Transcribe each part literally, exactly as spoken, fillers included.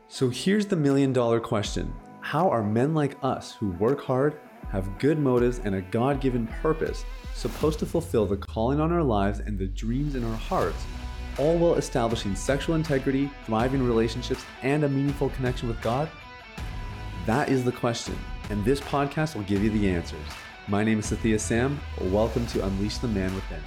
So here's the million dollar question. How are men like us who work hard, have good motives, and a God-given purpose supposed to fulfill the calling on our lives and the dreams in our hearts, all while establishing sexual integrity, thriving relationships, and a meaningful connection with God? That is the question, and this podcast will give you the answers. My name is Sathya Sam. Welcome to Unleash the Man Within.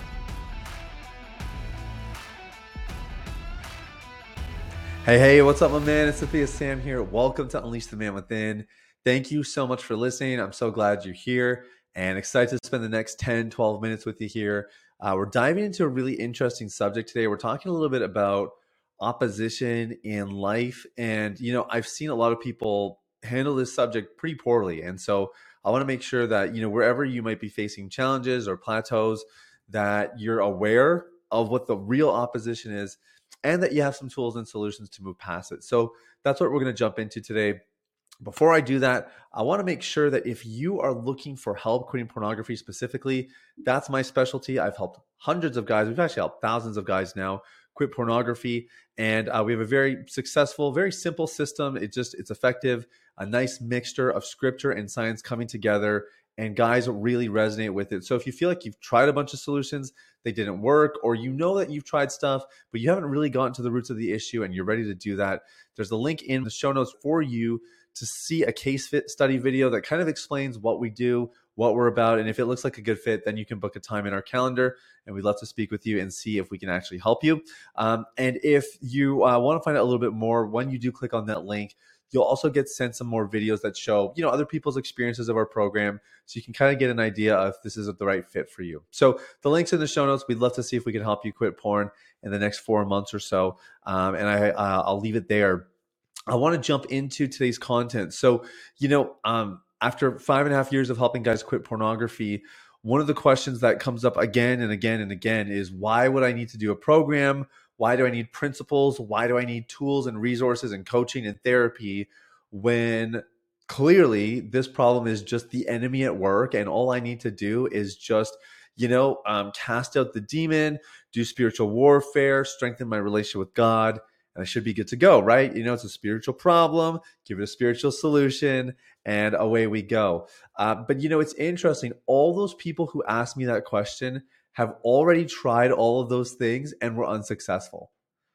Hey, hey, what's up, my man? It's Sathya Sam here. Welcome to Unleash the Man Within. Thank you so much for listening. I'm so glad you're here and excited to spend the next ten, twelve minutes with you here. Uh, we're diving into a really interesting subject today. We're talking a little bit about opposition in life. And, you know, I've seen a lot of people handle this subject pretty poorly. And so I want to make sure that, you know, wherever you might be facing challenges or plateaus, that you're aware of what the real opposition is, and that you have some tools and solutions to move past it. So that's what we're going to jump into today. Before I do that, I want to make sure that if you are looking for help quitting pornography specifically, that's my specialty. I've helped hundreds of guys. We've actually helped thousands of guys now quit pornography. And uh, we have a very successful, very simple system. It just, it's effective, a nice mixture of scripture and science coming together. And guys really resonate with it. So if you feel like you've tried a bunch of solutions, they didn't work, or you know that you've tried stuff, but you haven't really gotten to the roots of the issue and you're ready to do that, there's a link in the show notes for you to see a case fit study video that kind of explains what we do, what we're about. And if it looks like a good fit, then you can book a time in our calendar and we'd love to speak with you and see if we can actually help you. Um, and if you uh, want to find out a little bit more, when you do click on that link, you'll also get sent some more videos that show, you know, other people's experiences of our program. So you can kind of get an idea of if this is the right fit for you. So the link's in the show notes. We'd love to see if we can help you quit porn in the next four months or so. Um, and I, uh, I'll leave it there. I want to jump into today's content. So, you know, um, after five and a half years of helping guys quit pornography, one of the questions that comes up again and again and again is, why would I need to do a program? Why do I need principles? Why do I need tools and resources and coaching and therapy when clearly this problem is just the enemy at work and all I need to do is just, you know, um, cast out the demon, do spiritual warfare, strengthen my relationship with God, and I should be good to go, right? You know, it's a spiritual problem, give it a spiritual solution, and away we go. Uh, but, you know, it's interesting. All those people who ask me that question have already tried all of those things and were unsuccessful.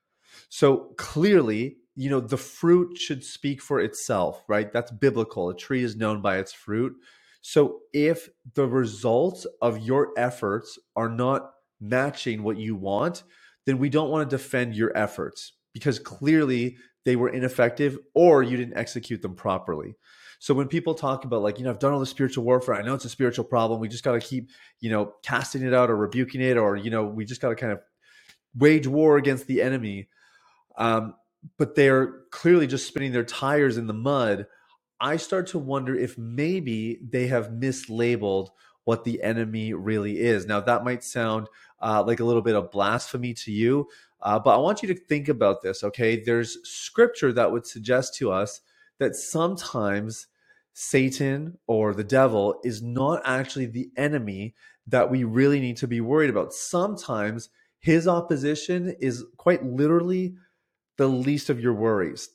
So clearly, you know, the fruit should speak for itself, right? That's biblical. A tree is known by its fruit. So if the results of your efforts are not matching what you want, then we don't want to defend your efforts because clearly they were ineffective or you didn't execute them properly. So when people talk about like, you know, I've done all the spiritual warfare, I know it's a spiritual problem. We just got to keep, you know, casting it out or rebuking it, or, you know, we just got to kind of wage war against the enemy. Um, but they're clearly just spinning their tires in the mud. I start to wonder if maybe they have mislabeled what the enemy really is. Now, that might sound uh, like a little bit of blasphemy to you, uh, but I want you to think about this, okay? There's scripture that would suggest to us that sometimes Satan or the devil is not actually the enemy that we really need to be worried about. Sometimes his opposition is quite literally the least of your worries.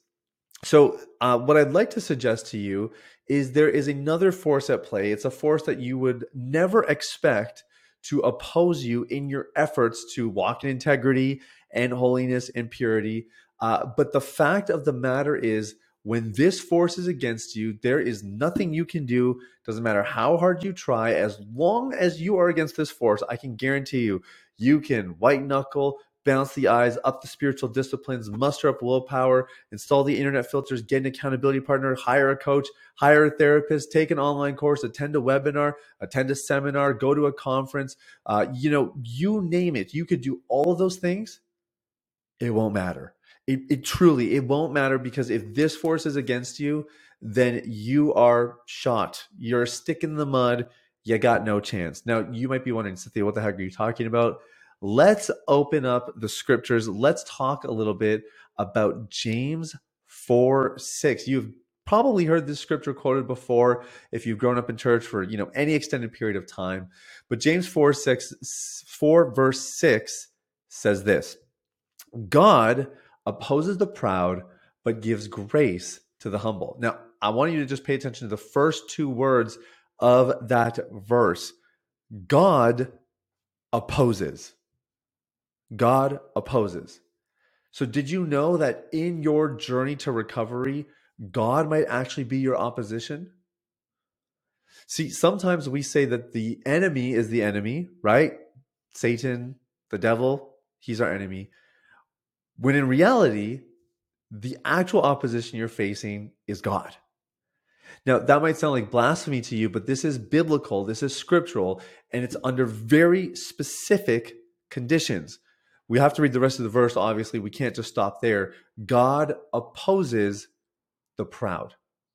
So uh, what I'd like to suggest to you is there is another force at play. It's a force that you would never expect to oppose you in your efforts to walk in integrity and holiness and purity. Uh, but the fact of the matter is, when this force is against you, there is nothing you can do. Doesn't matter how hard you try. As long as you are against this force, I can guarantee you, you can white knuckle, bounce the eyes, up the spiritual disciplines, muster up willpower, install the internet filters, get an accountability partner, hire a coach, hire a therapist, take an online course, attend a webinar, attend a seminar, go to a conference. Uh, you know, you name it. You could do all of those things. It won't matter. It, it truly, it won't matter, because if this force is against you, then you are shot. You're a stick in the mud. You got no chance. Now, you might be wondering, Sathya, what the heck are you talking about? Let's open up the scriptures. Let's talk a little bit about James four six. You've probably heard this scripture quoted before if you've grown up in church for, you know, any extended period of time. But James four six, four verse six says this: God opposes the proud, but gives grace to the humble. Now, I want you to just pay attention to the first two words of that verse. God opposes. God opposes. So did you know that in your journey to recovery, God might actually be your opposition? See, sometimes we say that the enemy is the enemy, right? Satan, the devil, he's our enemy. When in reality, the actual opposition you're facing is God. Now, that might sound like blasphemy to you, but this is biblical, this is scriptural, and it's under very specific conditions. We have to read the rest of the verse, obviously. We can't just stop there. God opposes the proud.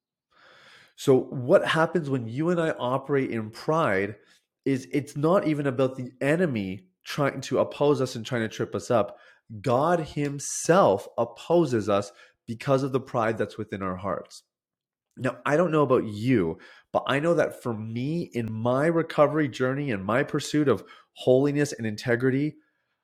So what happens when you and I operate in pride is it's not even about the enemy trying to oppose us and trying to trip us up. God himself opposes us because of the pride that's within our hearts. Now, I don't know about you, but I know that for me in my recovery journey and my pursuit of holiness and integrity,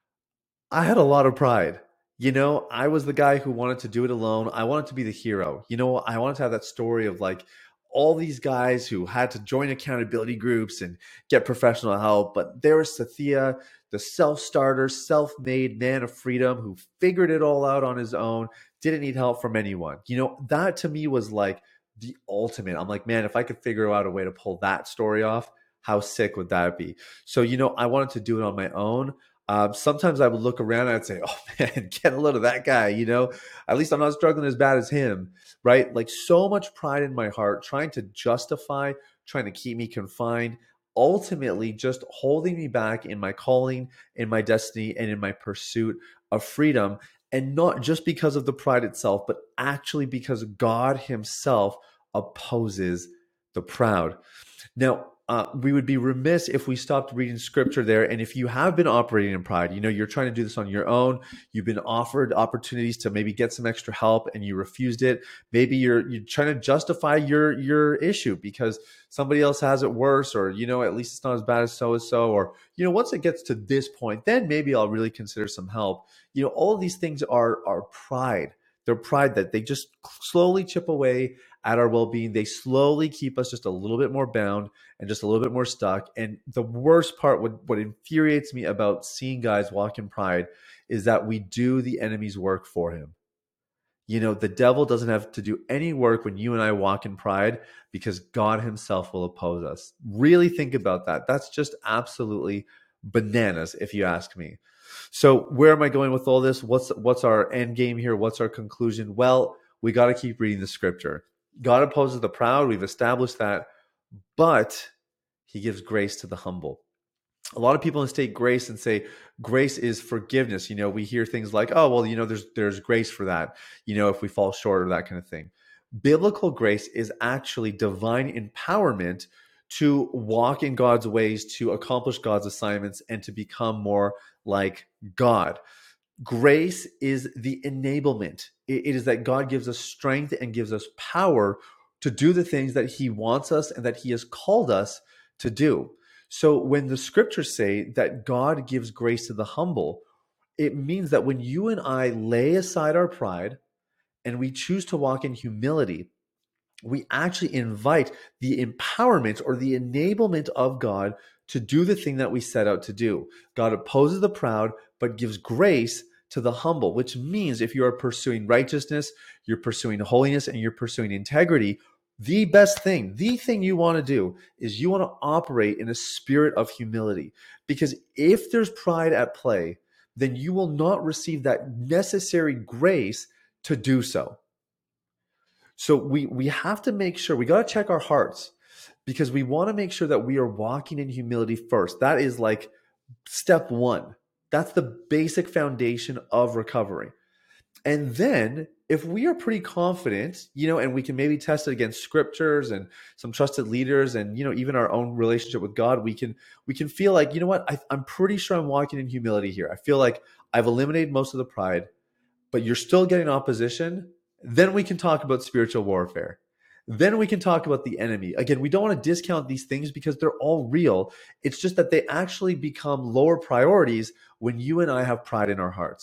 I had a lot of pride. You know, I was the guy who wanted to do it alone. I wanted to be the hero. You know, I wanted to have that story of like all these guys who had to join accountability groups and get professional help. But there was Sathya, the self-starter, self-made man of freedom who figured it all out on his own, didn't need help from anyone. You know, that to me was like the ultimate. I'm like, man, if I could figure out a way to pull that story off, how sick would that be? So, you know, I wanted to do it on my own. Um, sometimes I would look around and I'd say, oh man, get a load of that guy, you know, at least I'm not struggling as bad as him, right? Like so much pride in my heart, trying to justify, trying to keep me confined, ultimately just holding me back in my calling, in my destiny, and in my pursuit of freedom. And not just because of the pride itself, but actually because God himself opposes the proud. Now, uh, we would be remiss if we stopped reading scripture there. And if you have been operating in pride, you know, you're trying to do this on your own, you've been offered opportunities to maybe get some extra help and you refused it. Maybe you're you're trying to justify your your issue because somebody else has it worse, or, you know, at least it's not as bad as so-and-so, or, you know, once it gets to this point, then maybe I'll really consider some help. You know, all of these things are are pride. They're pride that they just slowly chip away at our well-being. They slowly keep us just a little bit more bound and just a little bit more stuck. And the worst part, what, what infuriates me about seeing guys walk in pride is that we do the enemy's work for him. You know, the devil doesn't have to do any work when you and I walk in pride because God himself will oppose us. Really think about that. That's just absolutely bananas, if you ask me. So where am I going with all this? What's what's our end game here? What's our conclusion? Well, we got to keep reading the scripture. God opposes the proud. We've established that, but he gives grace to the humble. A lot of people mistake grace and say grace is forgiveness. You know, we hear things like, oh, well, you know, there's there's grace for that, you know, if we fall short or that kind of thing. Biblical grace is actually divine empowerment to walk in God's ways, to accomplish God's assignments, and to become more like God. Grace is the enablement. It is that God gives us strength and gives us power to do the things that he wants us and that he has called us to do. So when the scriptures say that God gives grace to the humble, it means that when you and I lay aside our pride and we choose to walk in humility, we actually invite the empowerment or the enablement of God to do the thing that we set out to do. God opposes the proud, but gives grace to the humble, which means if you are pursuing righteousness, you're pursuing holiness, and you're pursuing integrity, the best thing, the thing you want to do is you want to operate in a spirit of humility. Because if there's pride at play, then you will not receive that necessary grace to do so. So we we have to make sure, we got to check our hearts, because we want to make sure that we are walking in humility first. That is like step one. That's the basic foundation of recovery. And then if we are pretty confident, you know, and we can maybe test it against scriptures and some trusted leaders and, you know, even our own relationship with God, we can we can feel like, you know what, I, I'm pretty sure I'm walking in humility here. I feel like I've eliminated most of the pride, but you're still getting opposition. Then we can talk about spiritual warfare. Then we can talk about the enemy. Again, we don't want to discount these things because they're all real. It's just that they actually become lower priorities when you and I have pride in our hearts.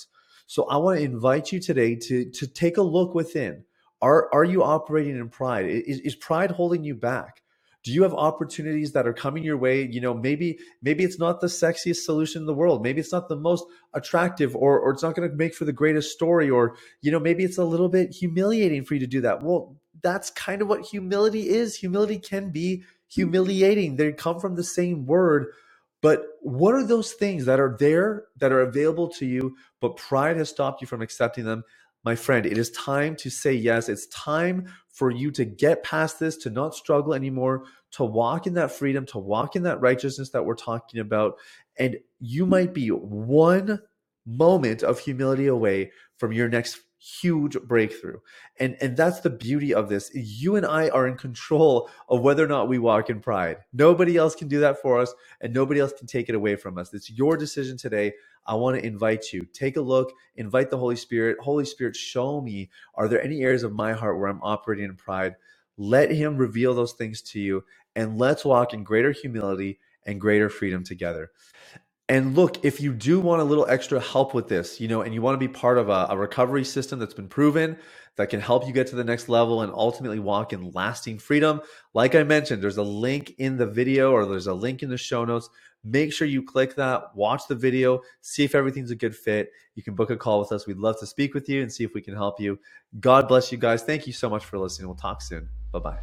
So I want to invite you today to, to take a look within. Are, are you operating in pride? Is, is pride holding you back? Do you have opportunities that are coming your way? You know, maybe maybe it's not the sexiest solution in the world. Maybe it's not the most attractive, or or it's not going to make for the greatest story, or you know, maybe it's a little bit humiliating for you to do that. Well, that's kind of what humility is. Humility can be humiliating. They come from the same word. But what are those things that are there, that are available to you, but pride has stopped you from accepting them? My friend, it is time to say yes. It's time for you to get past this, to not struggle anymore, to walk in that freedom, to walk in that righteousness that we're talking about. And you might be one moment of humility away from your next huge breakthrough. And, and that's the beauty of this. You and I are in control of whether or not we walk in pride. Nobody else can do that for us, and nobody else can take it away from us. It's your decision today. I want to invite you. Take a look, invite the Holy Spirit. Holy Spirit, show me, are there any areas of my heart where I'm operating in pride? Let him reveal those things to you, and let's walk in greater humility and greater freedom together. And look, if you do want a little extra help with this, you know, and you want to be part of a, a recovery system that's been proven, that can help you get to the next level and ultimately walk in lasting freedom, like I mentioned, there's a link in the video, or there's a link in the show notes. Make sure you click that, watch the video, see if everything's a good fit. You can book a call with us. We'd love to speak with you and see if we can help you. God bless you guys. Thank you so much for listening. We'll talk soon. Bye-bye.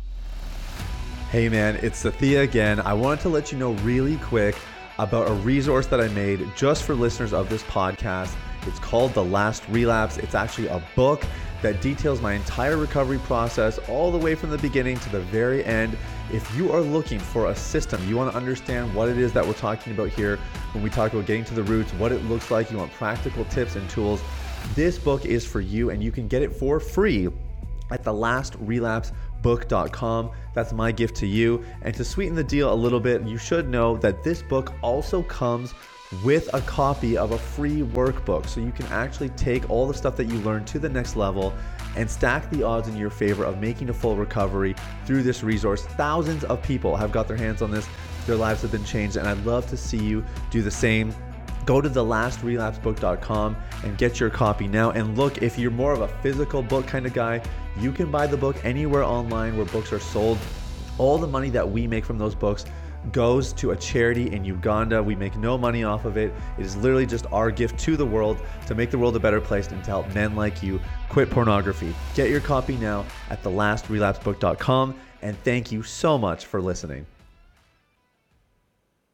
Hey man, it's Sathia again. I wanted to let you know really quick about a resource that I made just for listeners of this podcast. It's called The Last Relapse. It's actually a book that details my entire recovery process all the way from the beginning to the very end. If you are looking for a system, you want to understand what it is that we're talking about here when we talk about getting to the roots, what it looks like, you want practical tips and tools, this book is for you, and you can get it for free at the last relapse book dot com. That's my gift to you. And to sweeten the deal a little bit, you should know that this book also comes with a copy of a free workbook. So you can actually take all the stuff that you learned to the next level and stack the odds in your favor of making a full recovery through this resource. Thousands of people have got their hands on this. Their lives have been changed, and I'd love to see you do the same. Go to the last relapse book dot com and get your copy now. And look, if you're more of a physical book kind of guy, you can buy the book anywhere online where books are sold. All the money that we make from those books goes to a charity in Uganda. We make no money off of it. It is literally just our gift to the world to make the world a better place and to help men like you quit pornography. Get your copy now at the last relapse book dot com, and thank you so much for listening.